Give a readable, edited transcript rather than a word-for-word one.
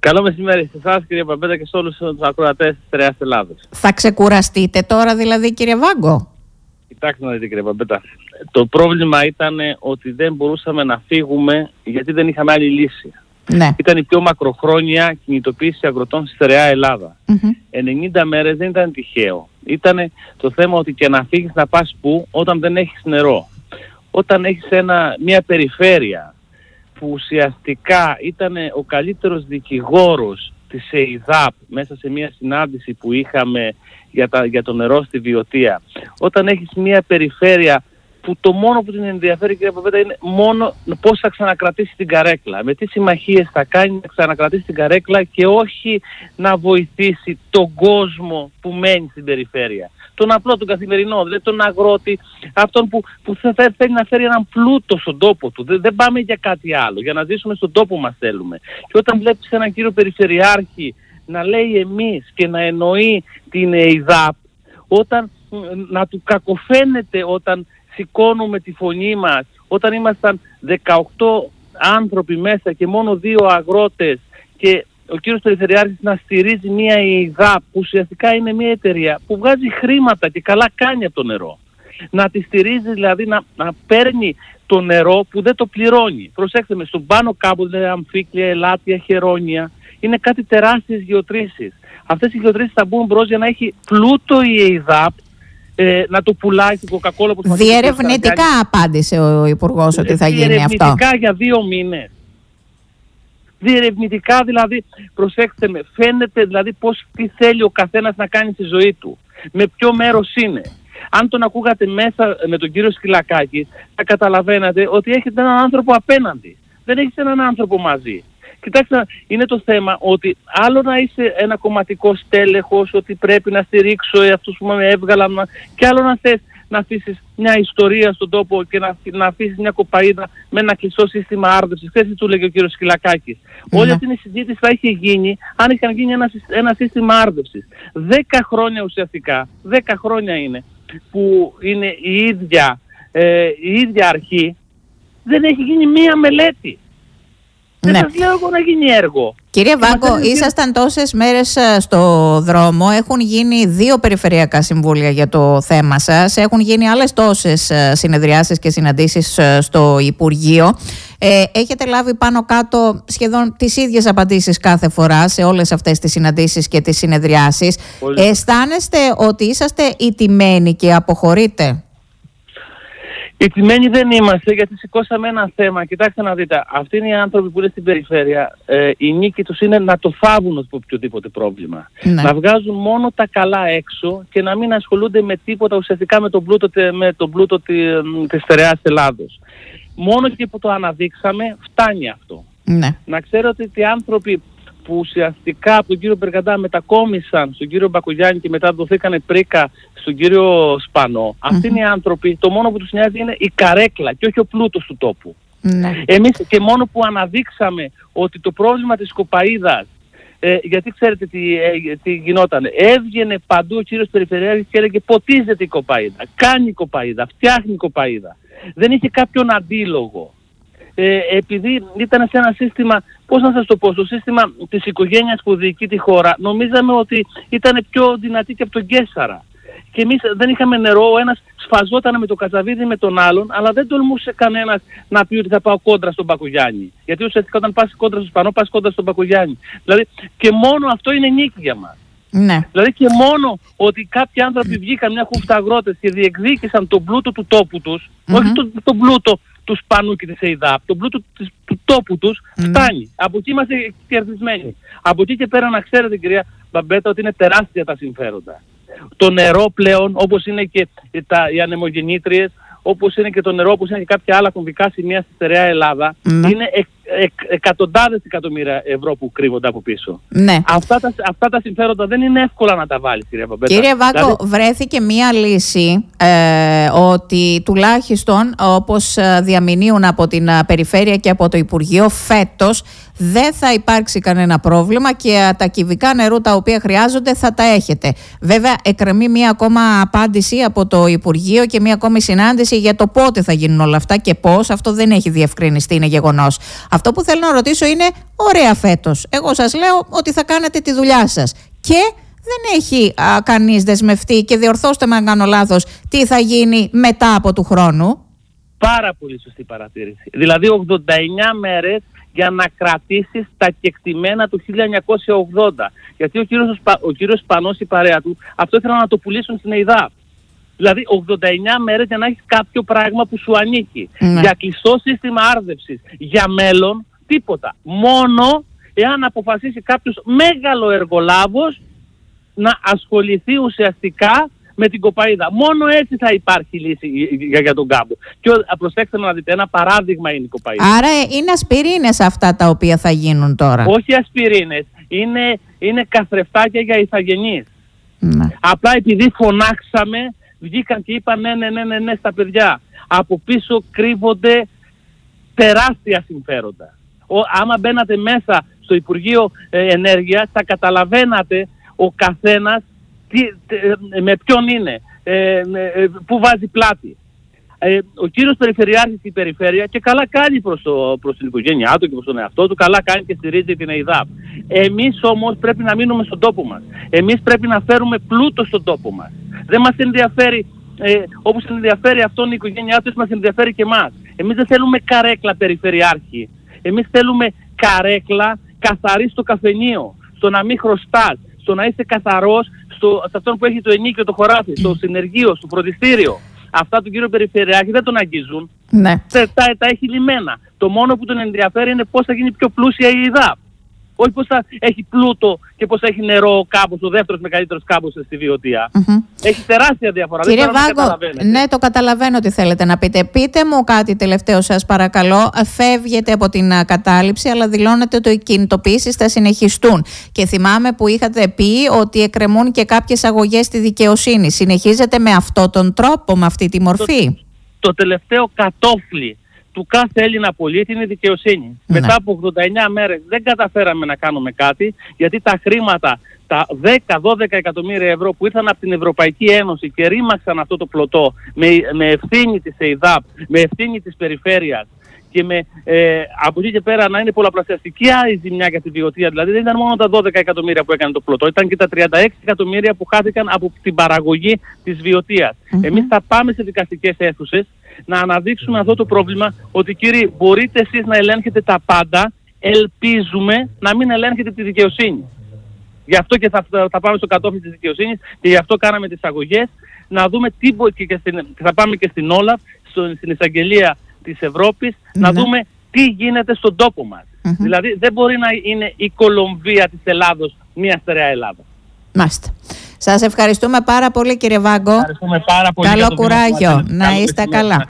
Καλό μεσημέρι σε εσάς, κύριε Μπαμπέτα, και σε όλους τους ακροατές της Στερεάς Ελλάδος. Θα ξεκουραστείτε τώρα δηλαδή, κύριε Βάγκο? Κοιτάξτε να δείτε, κύριε Μπαμπέτα. Το πρόβλημα ήταν ότι δεν μπορούσαμε να φύγουμε γιατί δεν είχαμε άλλη λύση. Ναι. Ήταν η πιο μακροχρόνια κινητοποίηση αγροτών στη Στερεά Ελλάδα. 90 μέρες δεν ήταν τυχαίο. Ήταν το θέμα ότι και να φύγεις να πας πού όταν δεν έχεις νερό. Όταν έχεις μια περιφέρεια που ουσιαστικά ήταν ο καλύτερος δικηγόρος της ΕΙΔΑΠ μέσα σε μια συνάντηση που είχαμε για το νερό στη Βιωτία. Όταν έχεις μια περιφέρεια που το μόνο που την ενδιαφέρει, κύριε Παπέτα, είναι μόνο πώς θα ξανακρατήσει την καρέκλα. Με τι συμμαχίες θα κάνει να ξανακρατήσει την καρέκλα και όχι να βοηθήσει τον κόσμο που μένει στην περιφέρεια. Τον απλό, τον καθημερινό, δηλαδή τον αγρότη, αυτόν που θέλει να φέρει έναν πλούτο στον τόπο του. Δεν πάμε για κάτι άλλο, για να ζήσουμε στον τόπο μας θέλουμε. Και όταν βλέπεις έναν κύριο Περιφερειάρχη να λέει εμείς και να εννοεί την ΕΙΔΑΠ, όταν να του κακοφαίνεται όταν σηκώνουμε τη φωνή μας, όταν ήμασταν 18 άνθρωποι μέσα και μόνο 2 αγρότες και ο κύριος Περιφερειάρχης να στηρίζει μια ΕΙΔΑΠ που ουσιαστικά είναι μια εταιρεία που βγάζει χρήματα και καλά κάνει από το νερό. Να τη στηρίζει, δηλαδή να παίρνει το νερό που δεν το πληρώνει. Προσέξτε με, στον πάνω κάπου, δηλαδή Αμφίκλια, Ελάτια, Χερόνια, είναι κάτι τεράστιες γεωτρήσεις. Αυτές οι γεωτρήσεις θα μπουν μπρος για να έχει πλούτο η ΕΙΔΑΠ, να το πουλάει στην Coca-Cola. Διερευνητικά απάντησε ο Υπουργός ότι θα γίνει αυτό. Διερευνητικά για 2 μήνες. Διερευνητικά δηλαδή, προσέξτε με, φαίνεται δηλαδή τι θέλει ο καθένας να κάνει στη ζωή του. Με ποιο μέρος είναι. Αν τον ακούγατε μέσα με τον κύριο Σκυλακάκη, θα καταλαβαίνατε ότι έχετε έναν άνθρωπο απέναντι. Δεν έχετε έναν άνθρωπο μαζί. Κοιτάξτε, είναι το θέμα ότι άλλο να είσαι ένα κομματικό στέλεχος, ότι πρέπει να στηρίξω αυτούς που με έβγαλαν, και άλλο να θες να αφήσεις μια ιστορία στον τόπο και να αφήσεις μια κοπαΐδα με ένα κλειστό σύστημα άρδευσης. Χθες τι του λέγε ο κύριος Σκυλακάκης. Όλη αυτή η συζήτηση θα είχε γίνει αν είχαν γίνει ένα σύστημα άρδευσης. 10 χρόνια ουσιαστικά, 10 χρόνια είναι που είναι η ίδια αρχή, δεν έχει γίνει μία μελέτη. Δεν σας λέω εγώ να γίνει έργο. Κύριε Βάγκο, ήσασταν τόσες μέρες στο δρόμο, έχουν γίνει 2 περιφερειακά συμβούλια για το θέμα σας, έχουν γίνει άλλες τόσες συνεδριάσεις και συναντήσεις στο Υπουργείο. Έχετε λάβει πάνω κάτω σχεδόν τις ίδιες απαντήσεις κάθε φορά σε όλες αυτές τις συναντήσεις και τις συνεδριάσεις. Αισθάνεστε ότι είσαστε ηττημένοι και αποχωρείτε? Ηττημένοι δεν είμαστε, γιατί σηκώσαμε ένα θέμα. Κοιτάξτε να δείτε, αυτοί είναι οι άνθρωποι που είναι στην περιφέρεια. Η νίκη τους είναι να το θάβουν από οποιοδήποτε πρόβλημα. Ναι. Να βγάζουν μόνο τα καλά έξω και να μην ασχολούνται με τίποτα ουσιαστικά με τον πλούτο της Στερεάς Ελλάδος. Μόνο και που το αναδείξαμε φτάνει αυτό. Ναι. Να ξέρετε ότι οι άνθρωποι που ουσιαστικά από τον κύριο Μπεργαντά μετακόμισαν στον κύριο Μπακογιάννη και μετά δοθήκανε πρίκα στον κύριο Σπανό, αυτοί είναι οι άνθρωποι, το μόνο που τους νοιάζει είναι η καρέκλα και όχι ο πλούτος του τόπου. Εμείς και μόνο που αναδείξαμε ότι το πρόβλημα της κοπαΐδας, γιατί ξέρετε τι γινόταν, έβγαινε παντού ο κύριος Περιφερειάρχης και έλεγε ποτίζεται η κοπαΐδα, κάνει η κοπαΐδα, φτιάχνει η κοπαΐδα. Δεν είχε κάποιον αντίλογο. Επειδή ήταν σε ένα σύστημα, πώς να σας το πω, στο σύστημα της οικογένειας που διοικεί τη χώρα, νομίζαμε ότι ήταν πιο δυνατή και από τον Καίσαρα. Και εμείς δεν είχαμε νερό, ο ένας σφαζόταν με το Κατσαβίδι με τον άλλον, αλλά δεν τολμούσε κανένας να πει ότι θα πάω κόντρα στον Μπακογιάννη. Γιατί ουσιαστικά όταν πας κόντρα στον Σπανό, πας κόντρα στον Μπακογιάννη. Δηλαδή και μόνο αυτό είναι νίκη για μας. Ναι. Δηλαδή και μόνο ότι κάποιοι άνθρωποι βγήκαν, μια χούφτα αγρότες, και διεκδίκησαν τον πλούτο του τόπου τους, όχι τον πλούτο του Σπανού και της ΕΙΔΑΠ, τον πλούτο του τόπου τους, φτάνει. Από εκεί είμαστε κερδισμένοι. Από εκεί και πέρα να ξέρετε, κυρία Μπαμπέτα, ότι είναι τεράστια τα συμφέροντα. Το νερό πλέον, όπως είναι και οι ανεμογεννήτριες, όπως είναι και το νερό, όπως είναι και κάποια άλλα κομβικά σημεία στη Στερεά Ελλάδα, είναι εκατοντάδες εκατομμύρια ευρώ που κρύβονται από πίσω. Ναι. Αυτά τα συμφέροντα δεν είναι εύκολα να τα βάλεις, κυρία Παπέτα. Κύριε Βάγκο, δηλαδή, βρέθηκε μία λύση ότι τουλάχιστον όπως διαμηνύουν από την Περιφέρεια και από το Υπουργείο, φέτος δεν θα υπάρξει κανένα πρόβλημα και τα κυβικά νερού τα οποία χρειάζονται θα τα έχετε. Βέβαια, εκκρεμεί μία ακόμα απάντηση από το Υπουργείο και μία ακόμη συνάντηση για το πότε θα γίνουν όλα αυτά και πώς. Αυτό δεν έχει διευκρινιστεί, είναι γεγονός. Αυτό που θέλω να ρωτήσω είναι, ωραία φέτος. Εγώ σας λέω ότι θα κάνετε τη δουλειά σας. Και δεν έχει κανείς δεσμευτεί, και διορθώστε με αν κάνω λάθος, τι θα γίνει μετά από του χρόνου. Πάρα πολύ σωστή παρατήρηση. Δηλαδή 89 μέρες για να κρατήσεις τα κεκτημένα του 1980. Γιατί ο κύριος Σπανός, η παρέα του, αυτό ήθελαν να το πουλήσουν στην ΕΙΔΑΠ. Δηλαδή 89 μέρες για να έχεις κάποιο πράγμα που σου ανήκει. Για κλειστό σύστημα άρδευσης, για μέλλον, τίποτα. Μόνο εάν αποφασίσει κάποιος μέγαλο εργολάβος να ασχοληθεί ουσιαστικά με την κοπαΐδα. Μόνο έτσι θα υπάρχει λύση για τον κάμπο. Και προσέξτε να δείτε, ένα παράδειγμα είναι η κοπαΐδα. Άρα είναι ασπιρίνες αυτά τα οποία θα γίνουν τώρα. Όχι ασπιρίνες, είναι καθρεφτάκια για ηθαγενείς. Απλά επειδή φωνάξαμε, βγήκαν και είπαν ναι στα παιδιά. Από πίσω κρύβονται τεράστια συμφέροντα. Άμα μπαίνατε μέσα στο Υπουργείο Ενέργειας, θα καταλαβαίνατε ο καθένας με ποιον είναι, που βάζει πλάτη. Ο κύριος Περιφερειάρχης στην περιφέρεια, και καλά κάνει προς την οικογένειά του και προς τον εαυτό του, καλά κάνει και στηρίζει την ΕΙΔΑΠ. Εμείς όμως πρέπει να μείνουμε στον τόπο μας. Εμείς πρέπει να φέρουμε πλούτο στον τόπο μας. Δεν μας ενδιαφέρει, όπως ενδιαφέρει αυτόν η οικογένειά του, μας ενδιαφέρει και εμάς. Εμείς δεν θέλουμε καρέκλα περιφερειάρχη. Εμείς θέλουμε καρέκλα καθαρή στο καφενείο, στο να μην χρωστάς, στο να είσαι καθαρός σε αυτόν που έχει το ενίκιο, το χωράφι, στο συνεργείο, στο φροντιστήριο. Αυτά του κύριου Περιφερειάρχη δεν τον αγγίζουν. Ναι. Τα έχει λυμμένα. Το μόνο που τον ενδιαφέρει είναι πώς θα γίνει πιο πλούσια η ΕΙΔΑΠ. Όχι πώς θα έχει πλούτο και πώς θα έχει νερό ο κάμπος, ο δεύτερος μεγαλύτερος κάμπος στη Βιωτία. Έχει τεράστια διαφορά. Κύριε Βάγκο, ναι, το καταλαβαίνω τι θέλετε να πείτε. Πείτε μου κάτι τελευταίο, σας παρακαλώ. Φεύγετε από την κατάληψη, αλλά δηλώνετε ότι οι κινητοποιήσεις θα συνεχιστούν. Και θυμάμαι που είχατε πει ότι εκκρεμούν και κάποιες αγωγές στη δικαιοσύνη. Συνεχίζετε με αυτόν τον τρόπο, με αυτή τη μορφή? Το τελευταίο κατόφλι του κάθε Έλληνα πολίτη είναι η δικαιοσύνη. Ναι. Μετά από 89 μέρες δεν καταφέραμε να κάνουμε κάτι, γιατί τα χρήματα, τα 10-12 εκατομμύρια ευρώ που ήρθαν από την Ευρωπαϊκή Ένωση και ρήμαξαν αυτό το πλωτό με ευθύνη της ΕΙΔΑΠ, με ευθύνη της περιφέρειας και από εκεί και πέρα να είναι πολλαπλασιαστική η ζημιά για τη Βιωτία. Δηλαδή δεν ήταν μόνο τα 12 εκατομμύρια που έκανε το πλωτό, ήταν και τα 36 εκατομμύρια που χάθηκαν από την παραγωγή της Βιωτίας. Εμείς θα πάμε σε δικαστικές αίθουσες να αναδείξουμε αυτό το πρόβλημα, ότι κύριοι, μπορείτε εσείς να ελέγχετε τα πάντα, ελπίζουμε να μην ελέγχετε τη δικαιοσύνη. Γι' αυτό και θα πάμε στο κατόφλι της δικαιοσύνης και γι' αυτό κάναμε τις αγωγές, να δούμε τι θα πάμε και στην Όλαφ, στην εισαγγελία της Ευρώπης, να δούμε τι γίνεται στον τόπο μας. Δηλαδή δεν μπορεί να είναι η Κολομβία της Ελλάδος μια στερεά Ελλάδα. Μάλιστα. Σας ευχαριστούμε πάρα πολύ, κύριε Βάγκο. Ευχαριστούμε πάρα πολύ. Καλό κουράγιο. Να είστε καλά.